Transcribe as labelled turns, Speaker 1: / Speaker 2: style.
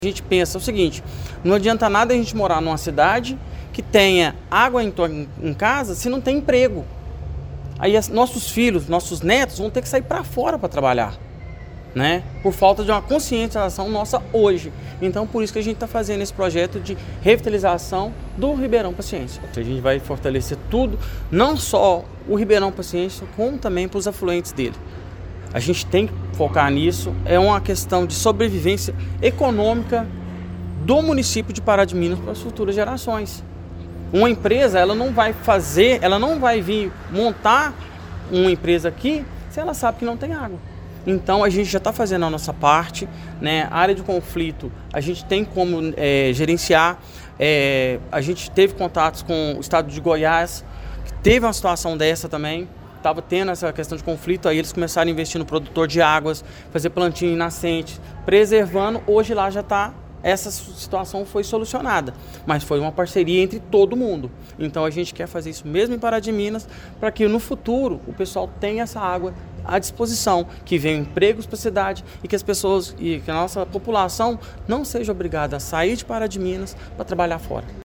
Speaker 1: A gente pensa o seguinte, não adianta nada a gente morar numa cidade que tenha água em casa se não tem emprego. Aí nossos filhos, nossos netos vão ter que sair para fora para trabalhar, né? Por falta de uma conscientização nossa hoje. Então por isso que a gente está fazendo esse projeto de revitalização do Ribeirão Paciência. A gente vai fortalecer tudo, não só o Ribeirão Paciência, como também para os afluentes dele. A gente tem que focar nisso, é uma questão de sobrevivência econômica do município de Pará de Minas para as futuras gerações. Uma empresa, ela não vai vir montar uma empresa aqui se ela sabe que não tem água. Então a gente já está fazendo a nossa parte, né? A área de conflito a gente tem como gerenciar, a gente teve contatos com o estado de Goiás, que teve uma situação dessa também. Estava tendo essa questão de conflito, aí eles começaram a investir no produtor de águas, fazer plantio em nascente, preservando. Hoje lá já está, essa situação foi solucionada, mas foi uma parceria entre todo mundo. Então a gente quer fazer isso mesmo em Pará de Minas, para que no futuro o pessoal tenha essa água à disposição, que venham empregos para a cidade e que as pessoas, e que a nossa população não seja obrigada a sair de Pará de Minas para trabalhar fora.